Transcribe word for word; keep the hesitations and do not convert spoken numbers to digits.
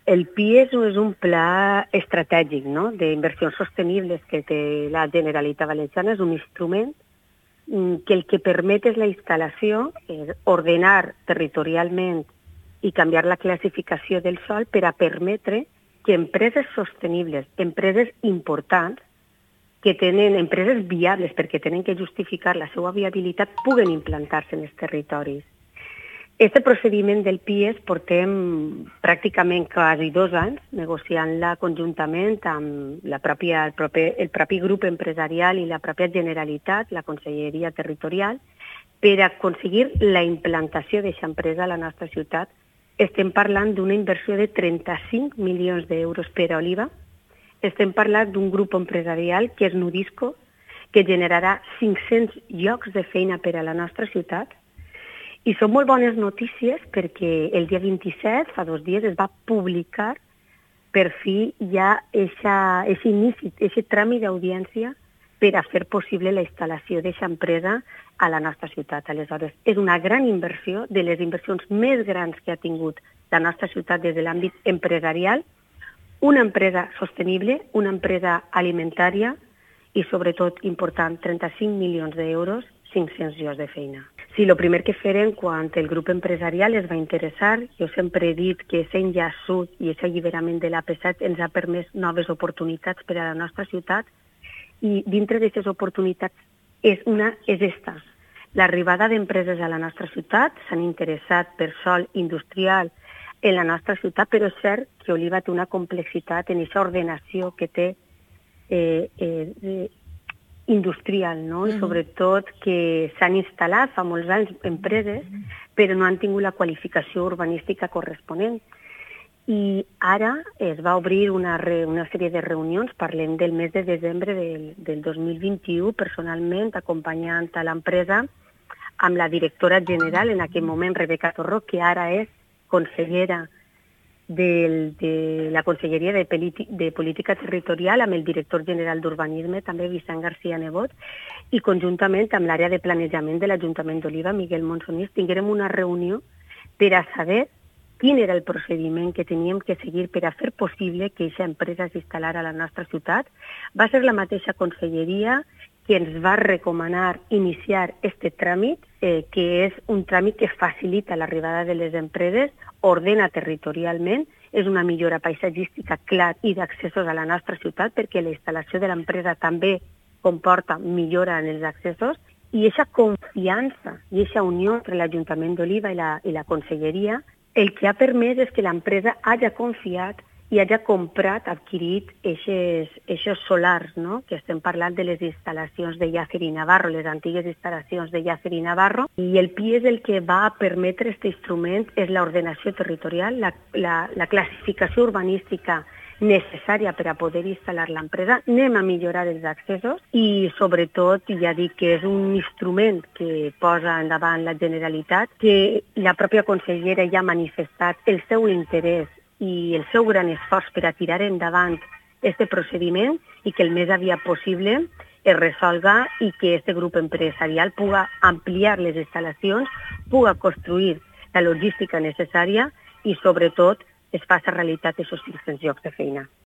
El P I E S és un pla estratègic, no?, d'inversions sostenibles que té la Generalitat Valenciana. És un instrument que el que permet és la instal·lació, és ordenar territorialment i canviar la classificació del sòl per a permetre que empreses sostenibles, empreses importants, que tenen empreses viables perquè tenen que justificar la seva viabilitat, puguen implantar-se en els territoris. Este procediment del P I E S portem pràcticament quasi dos anys negociant-la conjuntament amb la pròpia, el, propi, el propi grup empresarial i la pròpia Generalitat, la Conselleria Territorial, per aconseguir la implantació d'aquesta empresa a la nostra ciutat. Estem parlant d'una inversió de trenta-cinc milions d'euros per a Oliva. Estem parlant d'un grup empresarial que és Nudisco, que generarà cinc-cents llocs de feina per a la nostra ciutat. I són molt bones notícies perquè el dia vint-i-set, fa dos dies, es va publicar per fi ja aquest inici, aquest tràmit d'audiència per a fer possible la instal·lació d'aquesta empresa a la nostra ciutat. Aleshores, és una gran inversió, de les inversions més grans que ha tingut la nostra ciutat des de l'àmbit empresarial, una empresa sostenible, una empresa alimentària i, sobretot, important, trenta-cinc milions d'euros, cinc-cents llocs de feina. Sí, el primer que farem quan el grup empresarial es va interessar, jo sempre he dit que aquest enllaçut i aquest alliberament de l'A P set ens ha permès noves oportunitats per a la nostra ciutat i dintre d'aquestes oportunitats és una és esta. L'arribada d'empreses a la nostra ciutat s'han interessat per sòl industrial en la nostra ciutat, però és cert que Oliva té una complexitat en aquesta ordenació que té eh, eh, industrial, no? I sobretot que s'han instal·lat fa molts anys empreses, però no han tingut la qualificació urbanística corresponent. I ara es va obrir una, re, una sèrie de reunions, parlem del mes de desembre del, del dos mil vint-i-u, personalment acompanyant a l'empresa amb la directora general, en aquell moment Rebeca Torró, que ara és consellera Del, de la Conselleria de, de Política Territorial, amb el director general d'Urbanisme, també Vicent García Nebot, i conjuntament amb l'àrea de planejament de l'Ajuntament d'Oliva, Miguel Monsonís, tinguérem una reunió per a saber quin era el procediment que teníem que seguir per a fer possible que aquesta empresa s'instal·lara a la nostra ciutat. Va ser la mateixa conselleria que ens va recomanar iniciar aquest tràmit, eh, que és un tràmit que facilita l'arribada de les empreses, ordena territorialment, és una millora paisatgística clar i d'accessos a la nostra ciutat, perquè la instal·lació de l'empresa també comporta millora en els accessos, i aquesta confiança i aquesta unió entre l'Ajuntament d'Oliva i la, i la Conselleria, el que ha permès és que l'empresa hagi confiat i hagi comprat, adquirit aquests solars, no?, que estem parlant de les instal·lacions de Llàcer i Navarro, les antigues instal·lacions de Llàcer i Navarro, i el P I E S el que va permetre aquest instrument és l'ordenació territorial, la, la, la classificació urbanística necessària per a poder instal·lar l'empresa. Anem a millorar els accessos i, sobretot, ja dic que és un instrument que posa endavant la Generalitat, que la pròpia consellera ja ha manifestat el seu interès i el seu gran esforç per a tirar endavant aquest procediment i que el més aviat possible es resolga i que aquest grup empresarial puga ampliar les instal·lacions, puga construir la logística necessària i, sobretot, es faci realitat aquests cinc-cents llocs de feina.